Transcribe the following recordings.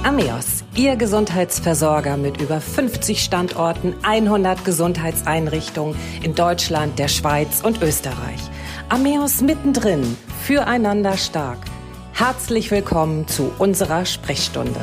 Ameos, Ihr Gesundheitsversorger mit über 50 Standorten, 100 Gesundheitseinrichtungen in Deutschland, der Schweiz und Österreich. Ameos mittendrin, füreinander stark. Herzlich willkommen zu unserer Sprechstunde.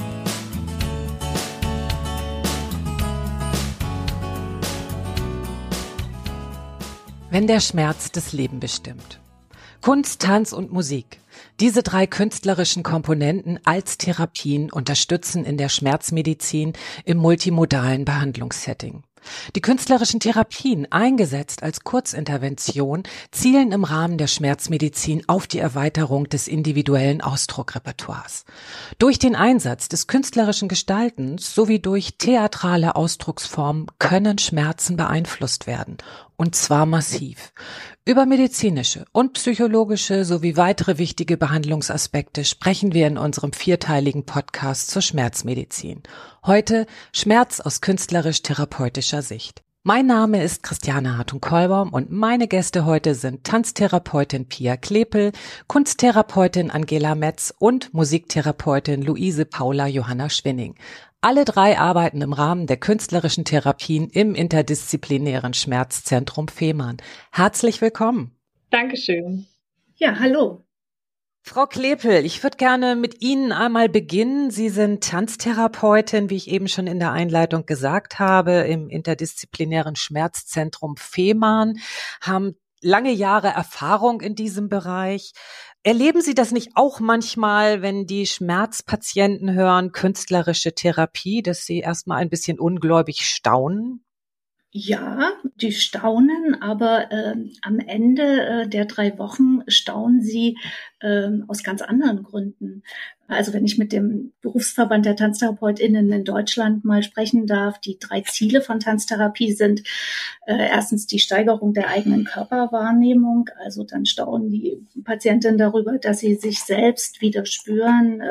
Wenn der Schmerz das Leben bestimmt. Kunst, Tanz und Musik. Diese drei künstlerischen Komponenten als Therapien unterstützen in der Schmerzmedizin im multimodalen Behandlungssetting. Die künstlerischen Therapien, eingesetzt als Kurzintervention, zielen im Rahmen der Schmerzmedizin auf die Erweiterung des individuellen Ausdruckrepertoires. Durch den Einsatz des künstlerischen Gestaltens sowie durch theatrale Ausdrucksformen können Schmerzen beeinflusst werden, und zwar massiv. Über medizinische und psychologische sowie weitere wichtige Behandlungsaspekte sprechen wir in unserem vierteiligen Podcast zur Schmerzmedizin. Heute Schmerz aus künstlerisch-therapeutischer Sicht. Mein Name ist Christiane Hartung-Kollbaum und meine Gäste heute sind Tanztherapeutin Pia Klepel, Kunsttherapeutin Angela Metz und Musiktherapeutin Luise Paula Johanna Schwinning. Alle drei arbeiten im Rahmen der künstlerischen Therapien im interdisziplinären Schmerzzentrum Fehmarn. Herzlich willkommen. Dankeschön. Ja, hallo. Frau Klepel, ich würde gerne mit Ihnen einmal beginnen. Sie sind Tanztherapeutin, wie ich eben schon in der Einleitung gesagt habe, im interdisziplinären Schmerzzentrum Fehmarn, haben lange Jahre Erfahrung in diesem Bereich. Erleben Sie das nicht auch manchmal, wenn die Schmerzpatienten hören, künstlerische Therapie, dass sie erstmal ein bisschen ungläubig staunen? Ja, die staunen, aber am Ende der 3 Wochen staunen sie aus ganz anderen Gründen. Also wenn ich mit dem Berufsverband der TanztherapeutInnen in Deutschland mal sprechen darf, die 3 Ziele von Tanztherapie sind erstens die Steigerung der eigenen Körperwahrnehmung. Also dann staunen die Patientinnen darüber, dass sie sich selbst wieder spüren,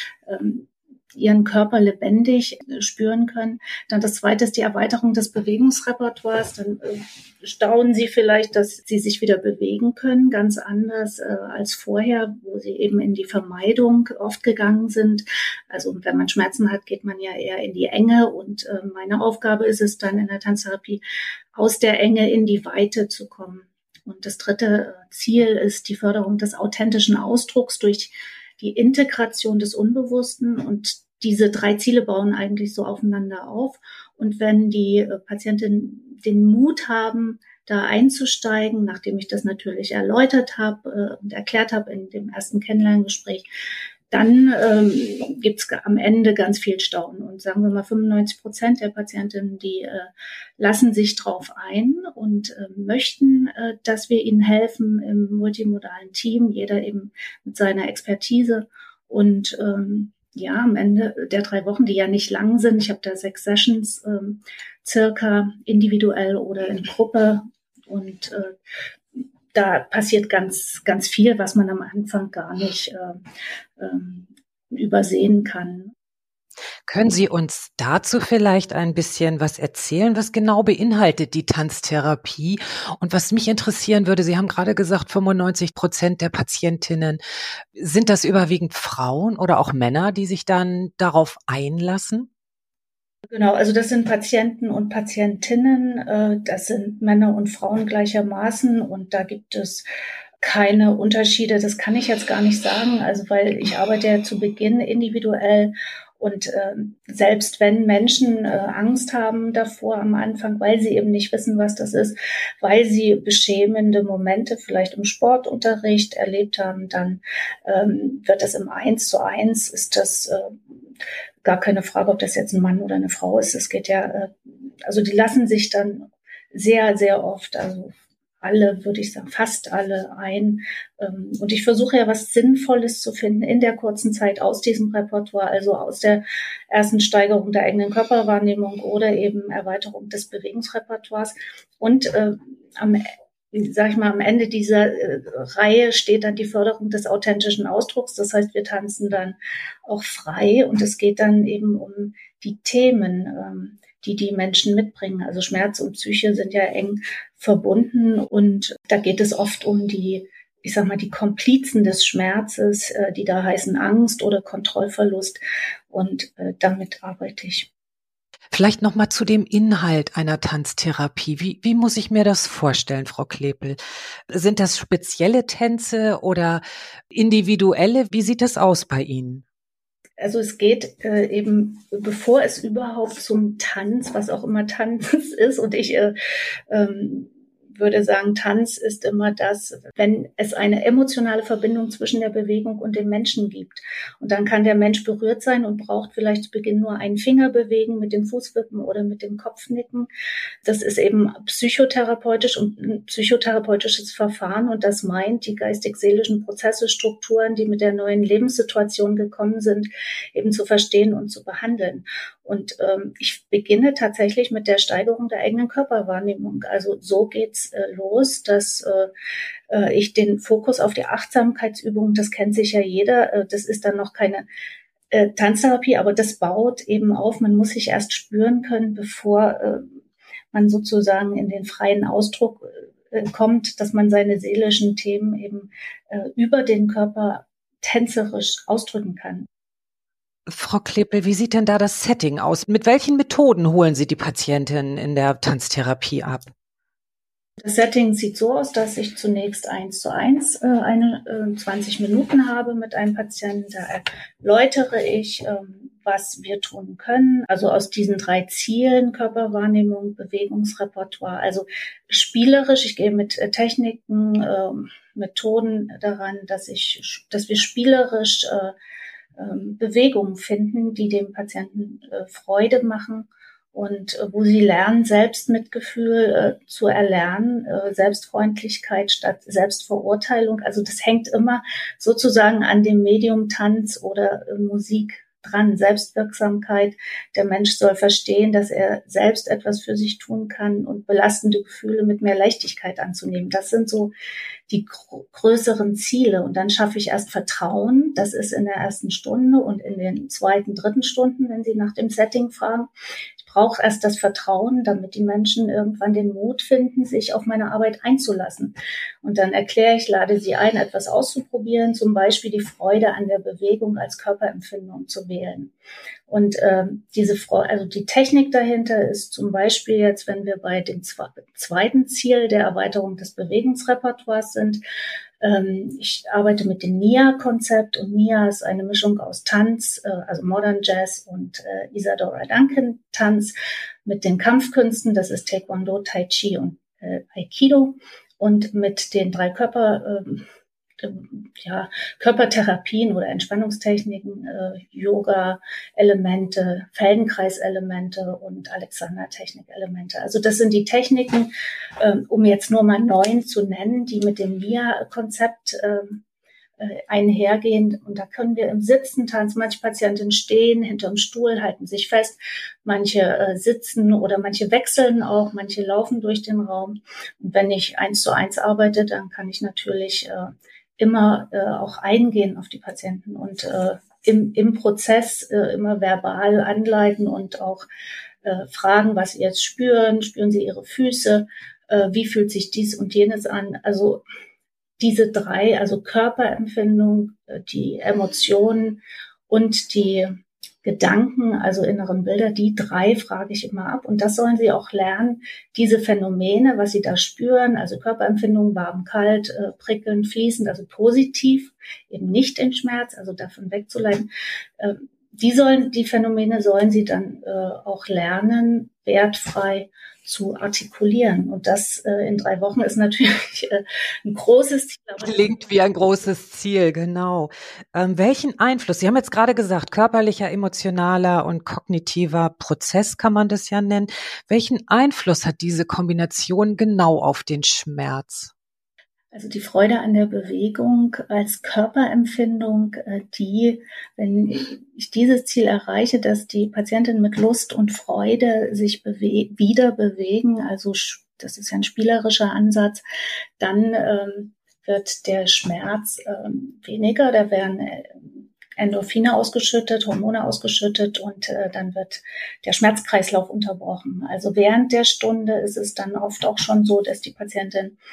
ihren Körper lebendig spüren können. Dann das Zweite ist die Erweiterung des Bewegungsrepertoires. Dann staunen sie vielleicht, dass sie sich wieder bewegen können, ganz anders als vorher, wo sie eben in die Vermeidung oft gegangen sind. Also wenn man Schmerzen hat, geht man ja eher in die Enge und meine Aufgabe ist es dann in der Tanztherapie, aus der Enge in die Weite zu kommen. Und das dritte Ziel ist die Förderung des authentischen Ausdrucks durch die Integration des Unbewussten, und diese 3 Ziele bauen eigentlich so aufeinander auf. Und wenn die Patientinnen den Mut haben, da einzusteigen, nachdem ich das natürlich erläutert habe und erklärt habe in dem ersten Kennenlerngespräch, dann gibt's am Ende ganz viel Staunen. Und sagen wir mal 95% der Patientinnen, die lassen sich drauf ein und möchten, dass wir ihnen helfen im multimodalen Team, jeder eben mit seiner Expertise. Und am Ende der 3 Wochen, die ja nicht lang sind, ich habe da 6 Sessions circa individuell oder in Gruppe, und da passiert ganz, ganz viel, was man am Anfang gar nicht übersehen kann. Können Sie uns dazu vielleicht ein bisschen was erzählen? Was genau beinhaltet die Tanztherapie? Und was mich interessieren würde, Sie haben gerade gesagt, 95% der Patientinnen, sind das überwiegend Frauen oder auch Männer, die sich dann darauf einlassen? Genau, also das sind Patienten und Patientinnen, das sind Männer und Frauen gleichermaßen, und da gibt es keine Unterschiede. Das kann ich jetzt gar nicht sagen, also weil ich arbeite ja zu Beginn individuell. Und selbst wenn Menschen Angst haben davor am Anfang, weil sie eben nicht wissen, was das ist, weil sie beschämende Momente vielleicht im Sportunterricht erlebt haben, dann wird das im 1:1, ist das gar keine Frage, ob das jetzt ein Mann oder eine Frau ist. Es geht ja, also die lassen sich dann sehr, sehr oft, also alle, würde ich sagen, fast alle ein. Und ich versuche ja was Sinnvolles zu finden in der kurzen Zeit aus diesem Repertoire, also aus der ersten Steigerung der eigenen Körperwahrnehmung oder eben Erweiterung des Bewegungsrepertoires. Und am Ende dieser Reihe steht dann die Förderung des authentischen Ausdrucks. Das heißt, wir tanzen dann auch frei, und es geht dann eben um die Themen, die Menschen mitbringen. Also Schmerz und Psyche sind ja eng verbunden, und da geht es oft um die ich sag mal, die Komplizen des Schmerzes, die da heißen Angst oder Kontrollverlust. Und damit arbeite ich. Vielleicht noch mal zu dem Inhalt einer Tanztherapie. Wie muss ich mir das vorstellen, Frau Klepel? Sind das spezielle Tänze oder individuelle? Wie sieht das aus bei Ihnen? Also es geht eben, bevor es überhaupt zum Tanz, was auch immer Tanz ist, und ich würde sagen, Tanz ist immer das, wenn es eine emotionale Verbindung zwischen der Bewegung und dem Menschen gibt. Und dann kann der Mensch berührt sein und braucht vielleicht zu Beginn nur einen Finger bewegen mit dem Fußwippen oder mit dem Kopfnicken. Das ist eben psychotherapeutisch und ein psychotherapeutisches Verfahren, und das meint, die geistig-seelischen Prozesse, Strukturen, die mit der neuen Lebenssituation gekommen sind, eben zu verstehen und zu behandeln. Und ich beginne tatsächlich mit der Steigerung der eigenen Körperwahrnehmung. Also so geht's los, dass ich den Fokus auf die Achtsamkeitsübung, das kennt sicher jeder, das ist dann noch keine Tanztherapie, aber das baut eben auf. Man muss sich erst spüren können, bevor man sozusagen in den freien Ausdruck kommt, dass man seine seelischen Themen eben über den Körper tänzerisch ausdrücken kann. Frau Klepel, wie sieht denn da das Setting aus? Mit welchen Methoden holen Sie die Patientin in der Tanztherapie ab? Das Setting sieht so aus, dass ich zunächst 1:1 eine 20 Minuten habe mit einem Patienten. Da erläutere ich, was wir tun können. Also aus diesen 3 Zielen: Körperwahrnehmung, Bewegungsrepertoire. Also spielerisch. Ich gehe mit Techniken, Methoden daran, dass wir spielerisch Bewegungen finden, die dem Patienten Freude machen und wo sie lernen, Selbstmitgefühl zu erlernen, Selbstfreundlichkeit statt Selbstverurteilung. Also das hängt immer sozusagen an dem Medium Tanz oder Musik dran. Selbstwirksamkeit. Der Mensch soll verstehen, dass er selbst etwas für sich tun kann und belastende Gefühle mit mehr Leichtigkeit anzunehmen. Das sind so die größeren Ziele. Und dann schaffe ich erst Vertrauen. Das ist in der ersten Stunde und in den zweiten, dritten Stunden, wenn Sie nach dem Setting fragen. Ich brauche erst das Vertrauen, damit die Menschen irgendwann den Mut finden, sich auf meine Arbeit einzulassen. Und dann erkläre ich, lade sie ein, etwas auszuprobieren, zum Beispiel die Freude an der Bewegung als Körperempfindung zu wählen. Und die Technik dahinter ist zum Beispiel jetzt, wenn wir bei dem zweiten Ziel der Erweiterung des Bewegungsrepertoires sind, ich arbeite mit dem NIA-Konzept, und NIA ist eine Mischung aus Tanz, also Modern Jazz und Isadora Duncan Tanz mit den Kampfkünsten, das ist Taekwondo, Tai Chi und Aikido, und mit den 3 Körpertherapien oder Entspannungstechniken, Yoga-Elemente, Feldenkreis-Elemente und Alexander-Technik-Elemente. Also das sind die Techniken, um jetzt nur mal 9 zu nennen, die mit dem MIA-Konzept einhergehen. Und da können wir im Sitzen tanzen. Manche Patienten stehen hinterm Stuhl, halten sich fest. Manche sitzen oder manche wechseln auch. Manche laufen durch den Raum. Und wenn ich 1:1 arbeite, dann kann ich natürlich immer auch eingehen auf die Patienten und im Prozess immer verbal anleiten und auch fragen, was sie jetzt spüren. Spüren sie ihre Füße? Wie fühlt sich dies und jenes an? Also diese 3, also Körperempfindung, die Emotionen und die Gedanken, also inneren Bilder, die 3 frage ich immer ab. Und das sollen sie auch lernen, diese Phänomene, was sie da spüren, also Körperempfindung, warm, kalt, prickelnd, fließend, also positiv, eben nicht in Schmerz, also davon wegzuleiten. Die Phänomene sollen sie dann auch lernen, wertfrei zu artikulieren. Und das in 3 Wochen ist natürlich ein großes Ziel. Klingt wie ein großes Ziel, genau. Welchen Einfluss, Sie haben jetzt gerade gesagt, körperlicher, emotionaler und kognitiver Prozess kann man das ja nennen. Welchen Einfluss hat diese Kombination genau auf den Schmerz? Also die Freude an der Bewegung als Körperempfindung, wenn ich dieses Ziel erreiche, dass die Patientinnen mit Lust und Freude sich wieder bewegen, also das ist ja ein spielerischer Ansatz, dann wird der Schmerz weniger, da werden Endorphine ausgeschüttet, Hormone ausgeschüttet, und dann wird der Schmerzkreislauf unterbrochen. Also während der Stunde ist es dann oft auch schon so, dass die Patientin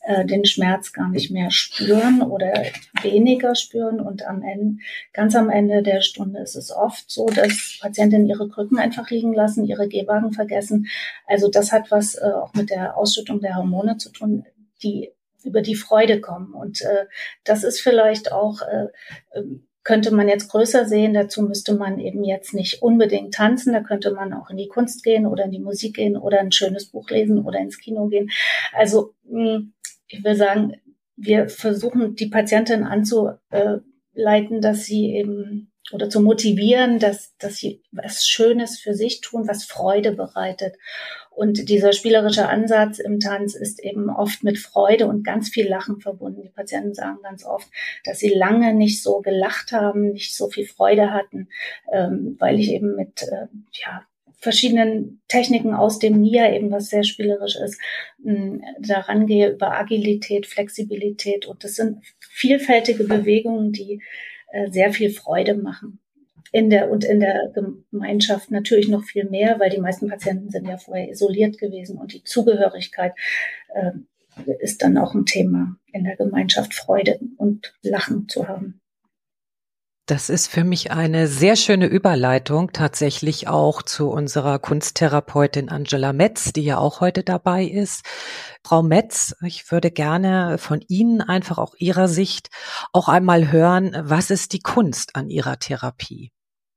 den Schmerz gar nicht mehr spüren oder weniger spüren. Und ganz am Ende der Stunde ist es oft so, dass Patientinnen ihre Krücken einfach liegen lassen, ihre Gehwagen vergessen. Also das hat was auch mit der Ausschüttung der Hormone zu tun, die über die Freude kommen. Und das ist vielleicht auch, könnte man jetzt größer sehen. Dazu müsste man eben jetzt nicht unbedingt tanzen. Da könnte man auch in die Kunst gehen oder in die Musik gehen oder ein schönes Buch lesen oder ins Kino gehen. Also ich will sagen, wir versuchen die Patientin anzuleiten, dass sie eben oder zu motivieren, dass sie was Schönes für sich tun, was Freude bereitet. Und dieser spielerische Ansatz im Tanz ist eben oft mit Freude und ganz viel Lachen verbunden. Die Patienten sagen ganz oft, dass sie lange nicht so gelacht haben, nicht so viel Freude hatten, weil ich eben mit verschiedenen Techniken aus dem NIA, eben was sehr spielerisch ist, daran gehe über Agilität, Flexibilität. Und das sind vielfältige Bewegungen, die sehr viel Freude machen. In der Gemeinschaft natürlich noch viel mehr, weil die meisten Patienten sind ja vorher isoliert gewesen und die Zugehörigkeit ist dann auch ein Thema, in der Gemeinschaft Freude und Lachen zu haben. Das ist für mich eine sehr schöne Überleitung tatsächlich auch zu unserer Kunsttherapeutin Angela Metz, die ja auch heute dabei ist. Frau Metz, ich würde gerne von Ihnen einfach auch Ihrer Sicht auch einmal hören, was ist die Kunst an Ihrer Therapie?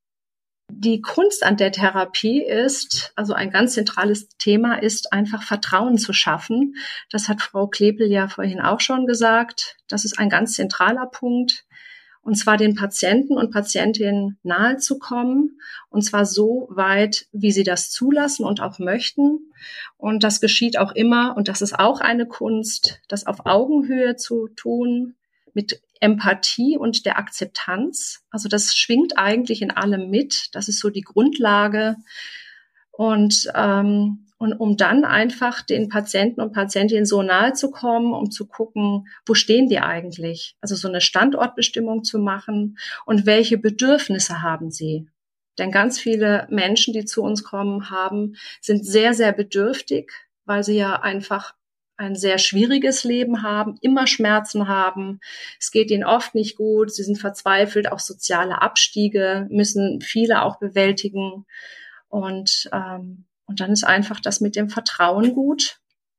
Die Kunst an der Therapie ist, also ein ganz zentrales Thema ist, einfach Vertrauen zu schaffen. Das hat Frau Klepel ja vorhin auch schon gesagt. Das ist ein ganz zentraler Punkt. Und zwar den Patienten und Patientinnen nahe zu kommen. Und zwar so weit, wie sie das zulassen und auch möchten. Und das geschieht auch immer, und das ist auch eine Kunst, das auf Augenhöhe zu tun, mit Empathie und der Akzeptanz. Also das schwingt eigentlich in allem mit. Das ist so die Grundlage. Und um dann einfach den Patienten und Patientinnen so nahe zu kommen, um zu gucken, wo stehen die eigentlich? Also so eine Standortbestimmung zu machen und welche Bedürfnisse haben sie? Denn ganz viele Menschen, die zu uns kommen, sind sehr, sehr bedürftig, weil sie ja einfach ein sehr schwieriges Leben haben, immer Schmerzen haben. Es geht ihnen oft nicht gut. Sie sind verzweifelt, auch soziale Abstiege müssen viele auch bewältigen. Und dann ist einfach das mit dem Vertrauen gut.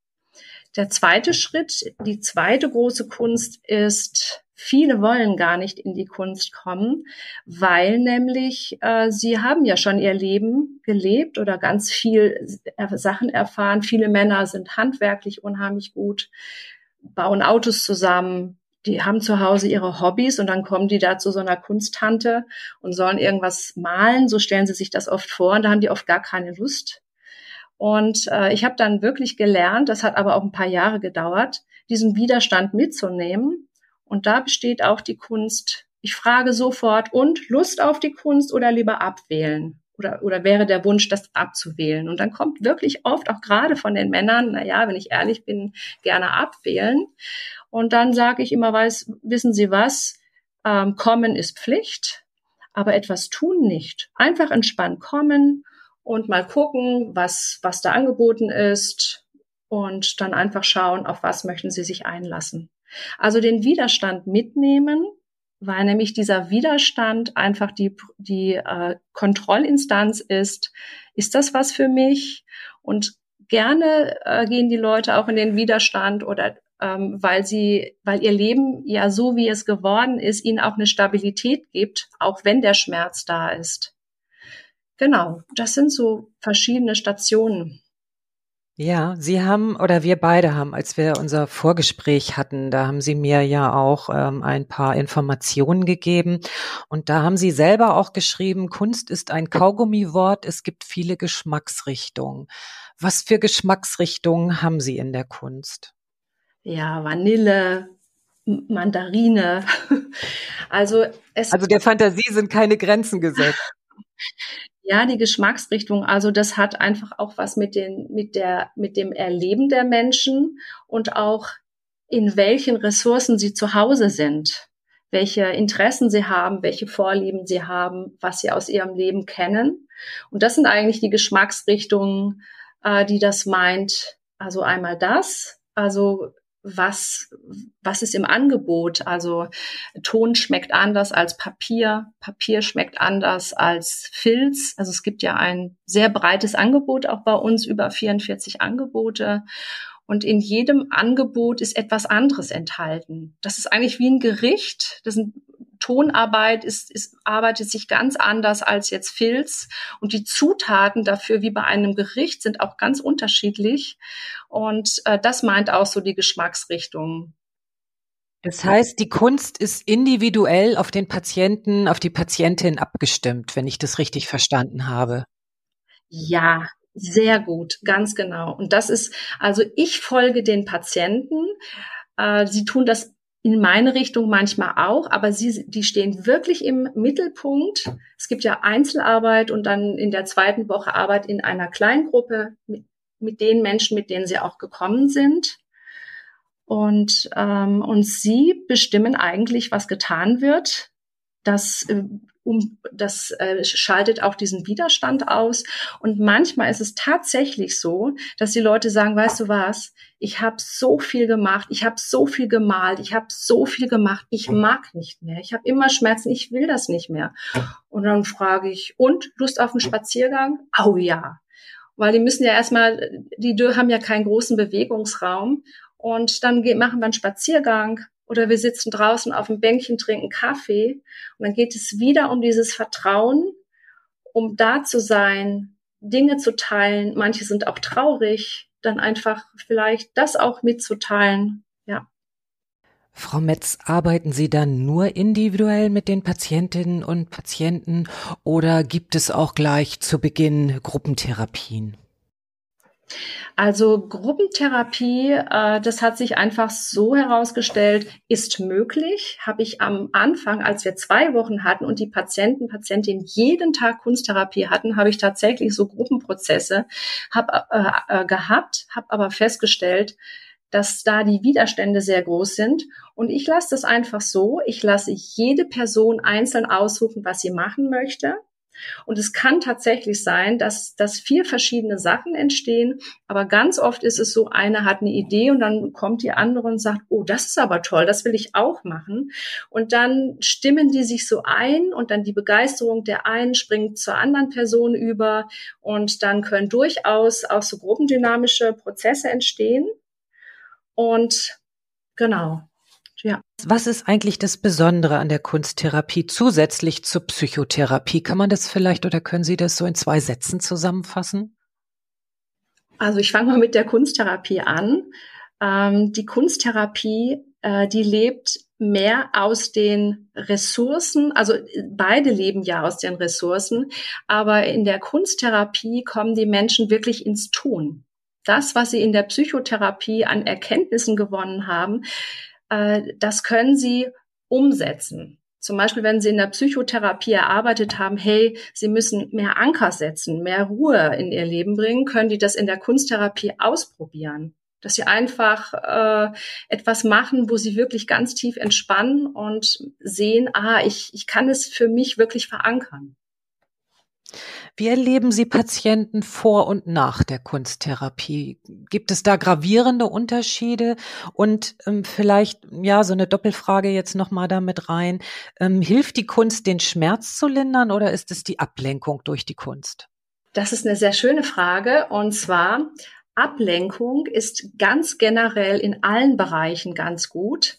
Der zweite Schritt, die zweite große Kunst ist, viele wollen gar nicht in die Kunst kommen, weil nämlich sie haben ja schon ihr Leben gelebt oder ganz viel Sachen erfahren. Viele Männer sind handwerklich unheimlich gut, bauen Autos zusammen, die haben zu Hause ihre Hobbys und dann kommen die da zu so einer Kunsttante und sollen irgendwas malen. So stellen sie sich das oft vor und da haben die oft gar keine Lust. Und ich habe dann wirklich gelernt, das hat aber auch ein paar Jahre gedauert, diesen Widerstand mitzunehmen. Und da besteht auch die Kunst. Ich frage sofort, und Lust auf die Kunst oder lieber abwählen? Oder wäre der Wunsch, das abzuwählen? Und dann kommt wirklich oft, auch gerade von den Männern, wenn ich ehrlich bin, gerne abwählen. Und dann sage ich immer, wissen Sie was? Kommen ist Pflicht, aber etwas tun nicht. Einfach entspannt kommen und mal gucken, was da angeboten ist und dann einfach schauen, auf was möchten Sie sich einlassen. Also den Widerstand mitnehmen, weil nämlich dieser Widerstand einfach die Kontrollinstanz ist das was für mich? Und gerne gehen die Leute auch in den Widerstand oder weil ihr Leben ja so, wie es geworden ist, ihnen auch eine Stabilität gibt, auch wenn der Schmerz da ist. Genau, das sind so verschiedene Stationen. Ja, wir beide haben, als wir unser Vorgespräch hatten, da haben Sie mir ja auch ein paar Informationen gegeben und da haben Sie selber auch geschrieben, Kunst ist ein Kaugummiwort, es gibt viele Geschmacksrichtungen. Was für Geschmacksrichtungen haben Sie in der Kunst? Ja, Vanille, Mandarine. Also der Fantasie sind keine Grenzen gesetzt. Ja, die Geschmacksrichtung, also das hat einfach auch was mit dem Erleben der Menschen und auch in welchen Ressourcen sie zu Hause sind, welche Interessen sie haben, welche Vorlieben sie haben, was sie aus ihrem Leben kennen. Und das sind eigentlich die Geschmacksrichtungen, die das meint. Also einmal das, also was ist im Angebot. Also Ton schmeckt anders als Papier, Papier schmeckt anders als Filz. Also es gibt ja ein sehr breites Angebot auch bei uns, über 44 Angebote. Und in jedem Angebot ist etwas anderes enthalten. Das ist eigentlich wie ein Gericht. Tonarbeit arbeitet sich ganz anders als jetzt Filz. Und die Zutaten dafür, wie bei einem Gericht, sind auch ganz unterschiedlich. Und das meint auch so die Geschmacksrichtung. Das heißt, die Kunst ist individuell auf den Patienten, auf die Patientin abgestimmt, wenn ich das richtig verstanden habe. Ja, sehr gut, ganz genau. Und das ist, also ich folge den Patienten. Sie tun das in meine Richtung manchmal auch, aber die stehen wirklich im Mittelpunkt. Es gibt ja Einzelarbeit und dann in der zweiten Woche Arbeit in einer Kleingruppe mit den Menschen, mit denen sie auch gekommen sind. Und sie bestimmen eigentlich, was getan wird. Das schaltet auch diesen Widerstand aus. Und manchmal ist es tatsächlich so, dass die Leute sagen, weißt du was, ich habe so viel gemacht, ich habe so viel gemalt, ich habe so viel gemacht, ich mag nicht mehr, ich habe immer Schmerzen, ich will das nicht mehr. Und dann frage ich, und Lust auf einen Spaziergang? Oh ja. Weil die müssen ja erstmal, die haben ja keinen großen Bewegungsraum. Und dann machen wir einen Spaziergang oder wir sitzen draußen auf dem Bänkchen, trinken Kaffee. Und dann geht es wieder um dieses Vertrauen, um da zu sein, Dinge zu teilen. Manche sind auch traurig, dann einfach vielleicht das auch mitzuteilen. Ja. Frau Metz, arbeiten Sie dann nur individuell mit den Patientinnen und Patienten oder gibt es auch gleich zu Beginn Gruppentherapien? Also Gruppentherapie, das hat sich einfach so herausgestellt, ist möglich. Habe ich am Anfang, als wir 2 Wochen hatten und die Patientinnen jeden Tag Kunsttherapie hatten, habe ich tatsächlich so Gruppenprozesse gehabt, habe aber festgestellt, dass da die Widerstände sehr groß sind. Und ich lasse das einfach so. Ich lasse jede Person einzeln aussuchen, was sie machen möchte. Und es kann tatsächlich sein, dass 4 verschiedene Sachen entstehen. Aber ganz oft ist es so, eine hat eine Idee und dann kommt die andere und sagt, oh, das ist aber toll, das will ich auch machen. Und dann stimmen die sich so ein und dann die Begeisterung der einen springt zur anderen Person über. Und dann können durchaus auch so gruppendynamische Prozesse entstehen. Und genau, ja. Was ist eigentlich das Besondere an der Kunsttherapie zusätzlich zur Psychotherapie? Kann man das vielleicht oder können Sie das so in 2 Sätzen zusammenfassen? Also ich fange mal mit der Kunsttherapie an. Die Kunsttherapie, die lebt mehr aus den Ressourcen, also beide leben ja aus den Ressourcen, aber in der Kunsttherapie kommen die Menschen wirklich ins Tun. Das, was sie in der Psychotherapie an Erkenntnissen gewonnen haben, das können sie umsetzen. Zum Beispiel, wenn Sie in der Psychotherapie erarbeitet haben, hey, Sie müssen mehr Anker setzen, mehr Ruhe in Ihr Leben bringen, können die das in der Kunsttherapie ausprobieren. Dass Sie einfach etwas machen, wo Sie wirklich ganz tief entspannen und sehen, ich kann es für mich wirklich verankern. Wie erleben Sie Patienten vor und nach der Kunsttherapie? Gibt es da gravierende Unterschiede? Und vielleicht, ja, so eine Doppelfrage jetzt nochmal damit rein. Hilft die Kunst, den Schmerz zu lindern oder ist es die Ablenkung durch die Kunst? Das ist eine sehr schöne Frage. Und zwar, Ablenkung ist ganz generell in allen Bereichen ganz gut.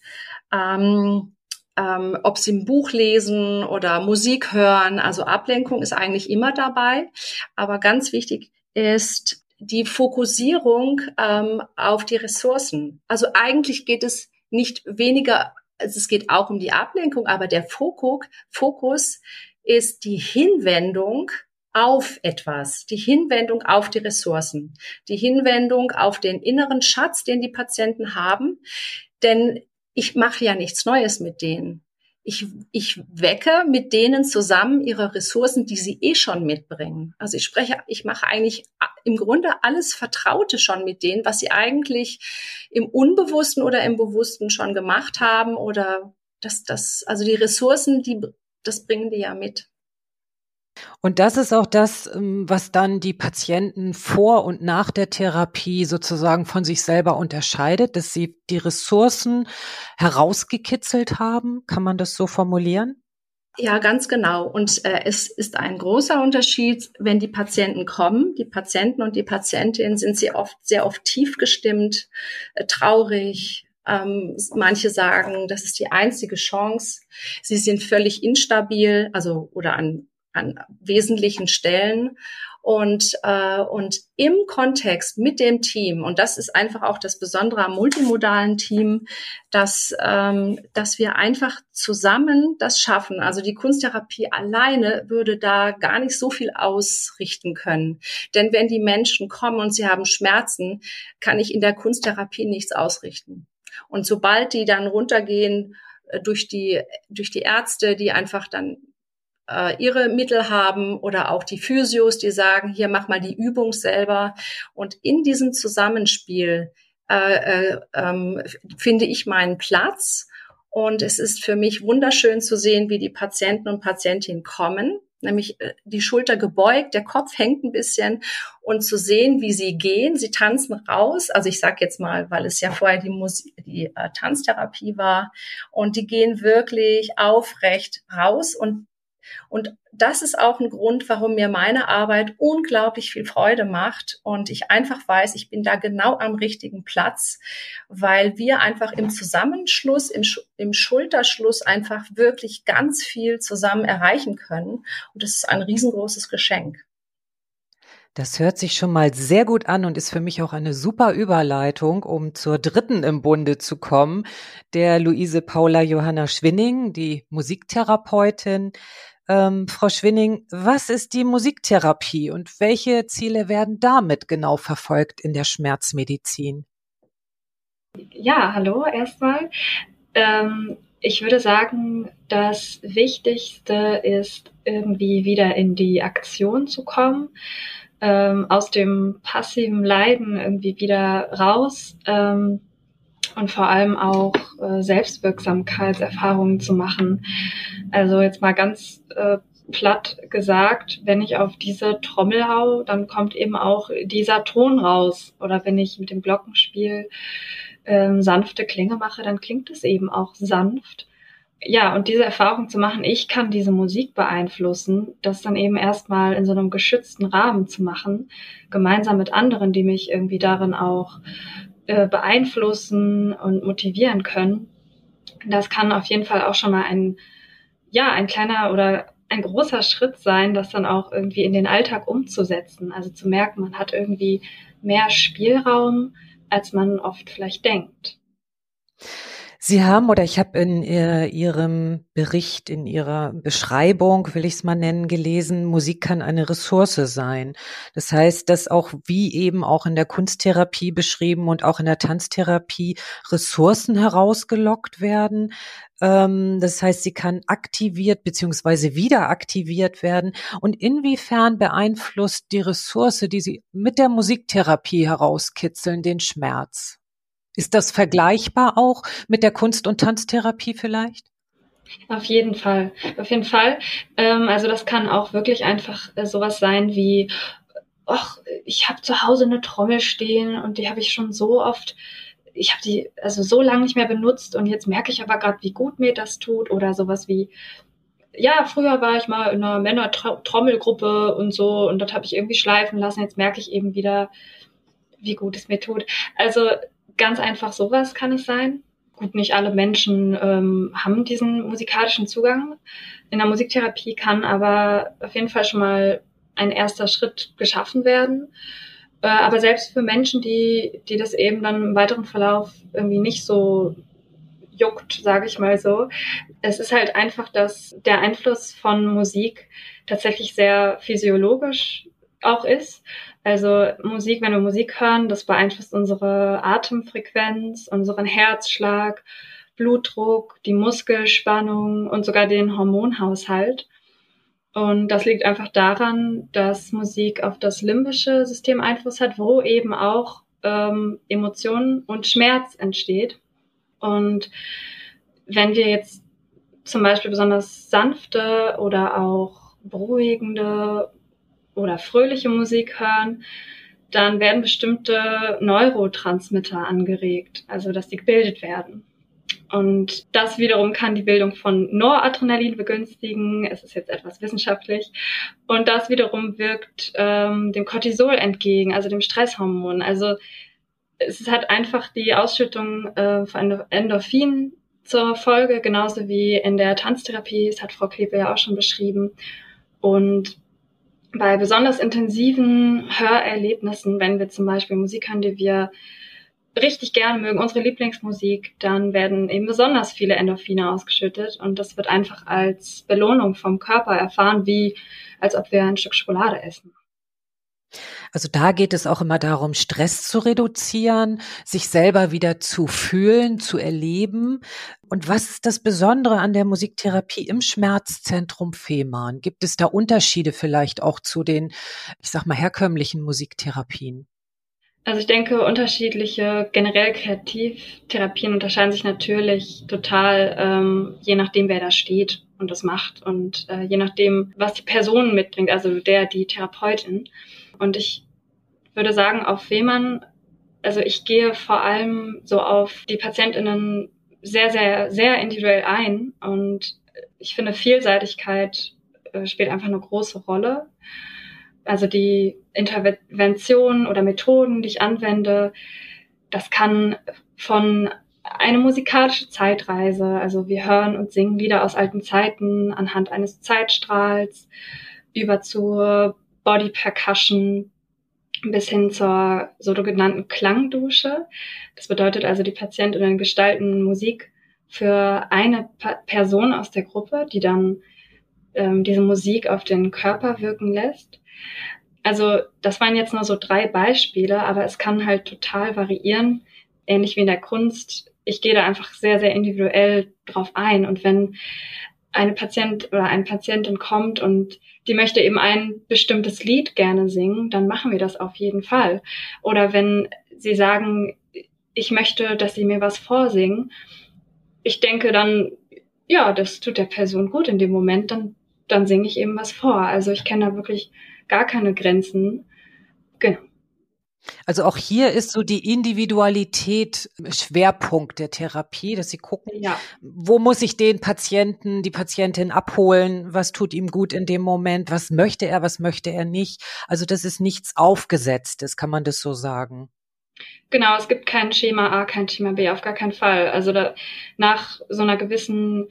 Ob sie ein Buch lesen oder Musik hören, also Ablenkung ist eigentlich immer dabei. Aber ganz wichtig ist die Fokussierung auf die Ressourcen. Also eigentlich geht es nicht weniger, also es geht auch um die Ablenkung, aber der Fokus ist die Hinwendung auf etwas, die Hinwendung auf die Ressourcen, die Hinwendung auf den inneren Schatz, den die Patienten haben. Denn ich mache ja nichts Neues mit denen. Ich wecke mit denen zusammen ihre Ressourcen, die sie schon mitbringen. Also ich mache eigentlich im Grunde alles Vertraute schon mit denen, was sie eigentlich im Unbewussten oder im Bewussten schon gemacht haben oder also die Ressourcen, das bringen die ja mit. Und das ist auch das, was dann die Patienten vor und nach der Therapie sozusagen von sich selber unterscheidet, dass sie die Ressourcen herausgekitzelt haben. Kann man das so formulieren? Ja, ganz genau. Und es ist ein großer Unterschied, wenn die Patienten kommen. Die Patienten und die Patientinnen sind sehr oft tief gestimmt, traurig. Manche sagen, das ist die einzige Chance. Sie sind völlig instabil, also oder an wesentlichen Stellen. Und im Kontext mit dem Team, und das ist einfach auch das Besondere am multimodalen Team, dass wir einfach zusammen das schaffen. Also die Kunsttherapie alleine würde da gar nicht so viel ausrichten können. Denn wenn die Menschen kommen und sie haben Schmerzen, kann ich in der Kunsttherapie nichts ausrichten. Und sobald die dann runtergehen durch die Ärzte, die einfach dann ihre Mittel haben oder auch die Physios, die sagen, hier mach mal die Übung selber. Und in diesem Zusammenspiel finde ich meinen Platz. Und es ist für mich wunderschön zu sehen, wie die Patienten und Patientinnen kommen, nämlich die Schulter gebeugt, der Kopf hängt ein bisschen und zu sehen, wie sie gehen. Sie tanzen raus. Also ich sage jetzt mal, weil es ja vorher die Tanztherapie war. Und die gehen wirklich aufrecht raus und das ist auch ein Grund, warum mir meine Arbeit unglaublich viel Freude macht und ich einfach weiß, ich bin da genau am richtigen Platz, weil wir einfach im Zusammenschluss, im Schulterschluss einfach wirklich ganz viel zusammen erreichen können. Und das ist ein riesengroßes Geschenk. Das hört sich schon mal sehr gut an und ist für mich auch eine super Überleitung, um zur dritten im Bunde zu kommen, der Luise Paula Johanna Schwinning, die Musiktherapeutin. Frau Schwinning, was ist die Musiktherapie und welche Ziele werden damit genau verfolgt in der Schmerzmedizin? Ja, hallo erstmal. Ich würde sagen, das Wichtigste ist, irgendwie wieder in die Aktion zu kommen, aus dem passiven Leiden irgendwie wieder raus und vor allem auch Selbstwirksamkeitserfahrungen zu machen. Also jetzt mal ganz platt gesagt, wenn ich auf diese Trommel hau, dann kommt eben auch dieser Ton raus. Oder wenn ich mit dem Glockenspiel sanfte Klänge mache, dann klingt es eben auch sanft. Ja, und diese Erfahrung zu machen, ich kann diese Musik beeinflussen, das dann eben erstmal in so einem geschützten Rahmen zu machen, gemeinsam mit anderen, die mich irgendwie darin auch beeinflussen und motivieren können. Das kann auf jeden Fall auch schon mal ein kleiner oder ein großer Schritt sein, das dann auch irgendwie in den Alltag umzusetzen. Also zu merken, man hat irgendwie mehr Spielraum, als man oft vielleicht denkt. Sie haben oder ich habe in Ihrem Bericht, in Ihrer Beschreibung, will ich es mal nennen, gelesen, Musik kann eine Ressource sein. Das heißt, dass auch wie eben auch in der Kunsttherapie beschrieben und auch in der Tanztherapie Ressourcen herausgelockt werden. Das heißt, sie kann aktiviert beziehungsweise wieder aktiviert werden. Und inwiefern beeinflusst die Ressource, die Sie mit der Musiktherapie herauskitzeln, den Schmerz? Ist das vergleichbar auch mit der Kunst- und Tanztherapie vielleicht? Auf jeden Fall, auf jeden Fall. Also das kann auch wirklich einfach sowas sein wie, ach, ich habe zu Hause eine Trommel stehen und die habe ich schon so oft, ich habe die also so lange nicht mehr benutzt und jetzt merke ich aber gerade, wie gut mir das tut oder sowas wie, ja, früher war ich mal in einer Männer-Trommelgruppe und so und das habe ich irgendwie schleifen lassen, jetzt merke ich eben wieder, wie gut es mir tut. Also ganz einfach sowas kann es sein. Gut, nicht alle Menschen haben diesen musikalischen Zugang. In der Musiktherapie kann aber auf jeden Fall schon mal ein erster Schritt geschaffen werden. Aber selbst für Menschen, die das eben dann im weiteren Verlauf irgendwie nicht so juckt, sage ich mal so. Es ist halt einfach, dass der Einfluss von Musik tatsächlich sehr physiologisch auch ist. Also Musik, wenn wir Musik hören, das beeinflusst unsere Atemfrequenz, unseren Herzschlag, Blutdruck, die Muskelspannung und sogar den Hormonhaushalt. Und das liegt einfach daran, dass Musik auf das limbische System Einfluss hat, wo eben auch Emotionen und Schmerz entsteht. Und wenn wir jetzt zum Beispiel besonders sanfte oder auch beruhigende oder fröhliche Musik hören, dann werden bestimmte Neurotransmitter angeregt, also dass die gebildet werden. Und das wiederum kann die Bildung von Noradrenalin begünstigen. Es ist jetzt etwas wissenschaftlich. Und das wiederum wirkt dem Cortisol entgegen, also dem Stresshormon. Also es hat einfach die Ausschüttung von Endorphin zur Folge, genauso wie in der Tanztherapie. Das hat Frau Klepel ja auch schon beschrieben. Und bei besonders intensiven Hörerlebnissen, wenn wir zum Beispiel Musik hören, die wir richtig gerne mögen, unsere Lieblingsmusik, dann werden eben besonders viele Endorphine ausgeschüttet und das wird einfach als Belohnung vom Körper erfahren, wie als ob wir ein Stück Schokolade essen. Also da geht es auch immer darum, Stress zu reduzieren, sich selber wieder zu fühlen, zu erleben. Und was ist das Besondere an der Musiktherapie im Schmerzzentrum Fehmarn? Gibt es da Unterschiede vielleicht auch zu den, ich sag mal, herkömmlichen Musiktherapien? Also ich denke, unterschiedliche generell Kreativtherapien unterscheiden sich natürlich total, je nachdem, wer da steht und das macht und je nachdem, was die Person mitbringt, also die Therapeutin. Und ich würde sagen, auf Fehmarn, also ich gehe vor allem so auf die PatientInnen sehr, sehr, sehr individuell ein und ich finde, Vielseitigkeit spielt einfach eine große Rolle. Also die Interventionen oder Methoden, die ich anwende, das kann von eine musikalische Zeitreise, also wir hören und singen Lieder aus alten Zeiten anhand eines Zeitstrahls, über zur Body Percussion bis hin zur sogenannten Klangdusche. Das bedeutet also, die PatientInnen gestalten Musik für eine Person aus der Gruppe, die dann diese Musik auf den Körper wirken lässt. Also das waren jetzt nur so 3 Beispiele, aber es kann halt total variieren, ähnlich wie in der Kunst. Ich gehe da einfach sehr, sehr individuell drauf ein. Und wenn eine Patient oder eine Patientin kommt und die möchte eben ein bestimmtes Lied gerne singen, dann machen wir das auf jeden Fall. Oder wenn sie sagen, ich möchte, dass sie mir was vorsingen, ich denke dann, ja, das tut der Person gut in dem Moment, dann singe ich eben was vor. Also ich kenne da wirklich gar keine Grenzen. Genau. Also auch hier ist so die Individualität Schwerpunkt der Therapie, dass Sie gucken, Ja. Wo muss ich den Patienten, die Patientin abholen, was tut ihm gut in dem Moment, was möchte er nicht. Also das ist nichts Aufgesetztes, kann man das so sagen? Genau, es gibt kein Schema A, kein Schema B, auf gar keinen Fall. Also nach so einer gewissen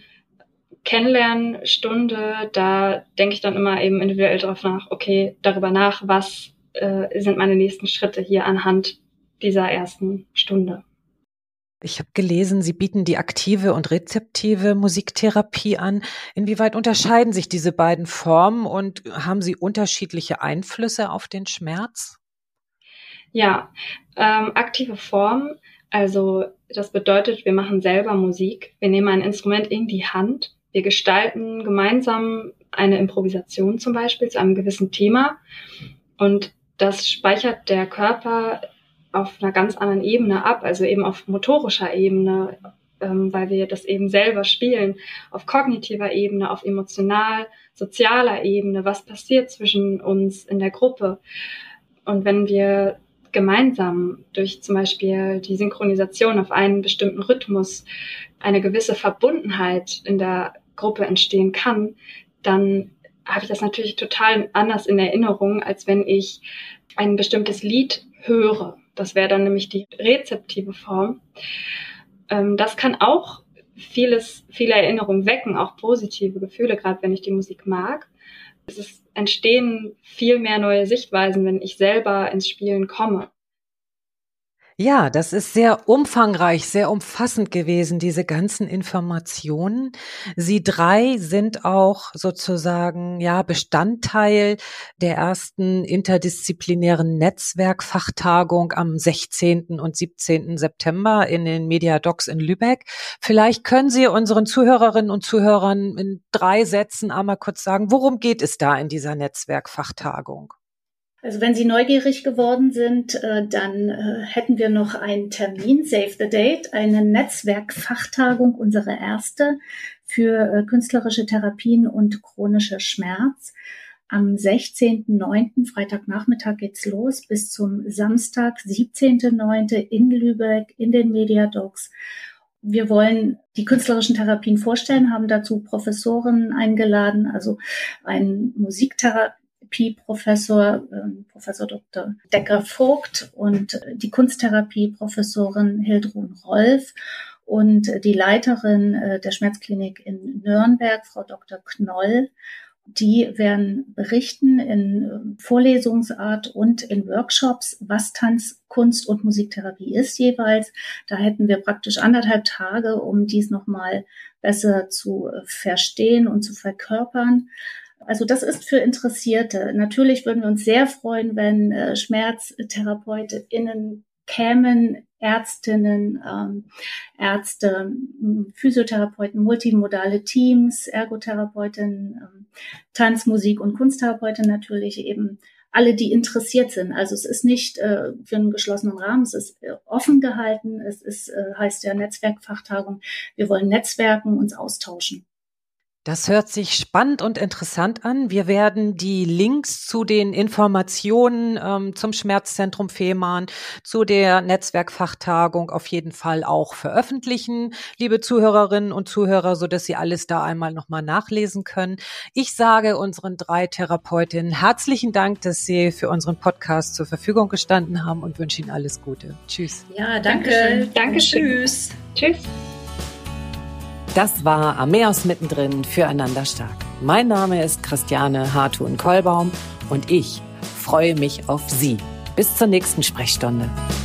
Kennenlernstunde, da denke ich dann immer eben individuell darüber nach, was sind meine nächsten Schritte hier anhand dieser ersten Stunde. Ich habe gelesen, Sie bieten die aktive und rezeptive Musiktherapie an. Inwieweit unterscheiden sich diese beiden Formen und haben sie unterschiedliche Einflüsse auf den Schmerz? Ja, aktive Form, also das bedeutet, wir machen selber Musik. Wir nehmen ein Instrument in die Hand. Wir gestalten gemeinsam eine Improvisation zum Beispiel zu einem gewissen Thema und das speichert der Körper auf einer ganz anderen Ebene ab, also eben auf motorischer Ebene, weil wir das eben selber spielen, auf kognitiver Ebene, auf emotional-sozialer Ebene, was passiert zwischen uns in der Gruppe. Und wenn wir gemeinsam durch zum Beispiel die Synchronisation auf einen bestimmten Rhythmus eine gewisse Verbundenheit in der Gruppe entstehen kann, dann habe ich das natürlich total anders in Erinnerung, als wenn ich ein bestimmtes Lied höre. Das wäre dann nämlich die rezeptive Form. Das kann auch viele Erinnerungen wecken, auch positive Gefühle, gerade wenn ich die Musik mag. Es entstehen viel mehr neue Sichtweisen, wenn ich selber ins Spielen komme. Ja, das ist sehr umfangreich, sehr umfassend gewesen, diese ganzen Informationen. Sie 3 sind auch sozusagen, ja, Bestandteil der ersten interdisziplinären Netzwerkfachtagung am 16. und 17. September in den Mediadocs in Lübeck. Vielleicht können Sie unseren Zuhörerinnen und Zuhörern in 3 Sätzen einmal kurz sagen, worum geht es da in dieser Netzwerkfachtagung? Also wenn Sie neugierig geworden sind, dann hätten wir noch einen Termin, Save the Date, eine Netzwerkfachtagung, unsere erste für künstlerische Therapien und chronischer Schmerz. Am 16.09., Freitagnachmittag geht's los, bis zum Samstag, 17.09. in Lübeck, in den Mediadocs. Wir wollen die künstlerischen Therapien vorstellen, haben dazu Professoren eingeladen, also einen Musiktherapieprofessor, Professor Dr. Decker-Vogt und die Kunsttherapieprofessorin Hildrun Rolf und die Leiterin der Schmerzklinik in Nürnberg, Frau Dr. Knoll. Die werden berichten in Vorlesungsart und in Workshops, was Tanz, Kunst und Musiktherapie ist jeweils. Da hätten wir praktisch 1,5 Tage, um dies nochmal besser zu verstehen und zu verkörpern. Also das ist für Interessierte. Natürlich würden wir uns sehr freuen, wenn SchmerztherapeutInnen kämen, Ärztinnen, Ärzte, Physiotherapeuten, multimodale Teams, Ergotherapeutinnen, Tanz-, Musik- und Kunsttherapeutin natürlich eben alle, die interessiert sind. Also es ist nicht für einen geschlossenen Rahmen, es ist offen gehalten, es ist, heißt ja Netzwerkfachtagung. Wir wollen netzwerken, uns austauschen. Das hört sich spannend und interessant an. Wir werden die Links zu den Informationen zum Schmerzzentrum Fehmarn, zu der Netzwerkfachtagung auf jeden Fall auch veröffentlichen, liebe Zuhörerinnen und Zuhörer, so dass Sie alles da einmal nochmal nachlesen können. Ich sage unseren 3 Therapeutinnen herzlichen Dank, dass Sie für unseren Podcast zur Verfügung gestanden haben und wünsche Ihnen alles Gute. Tschüss. Ja, danke. Dankeschön. Tschüss. Tschüss. Das war Ameos mittendrin, füreinander stark. Mein Name ist Christiane Hartun-Kollbaum und ich freue mich auf Sie. Bis zur nächsten Sprechstunde.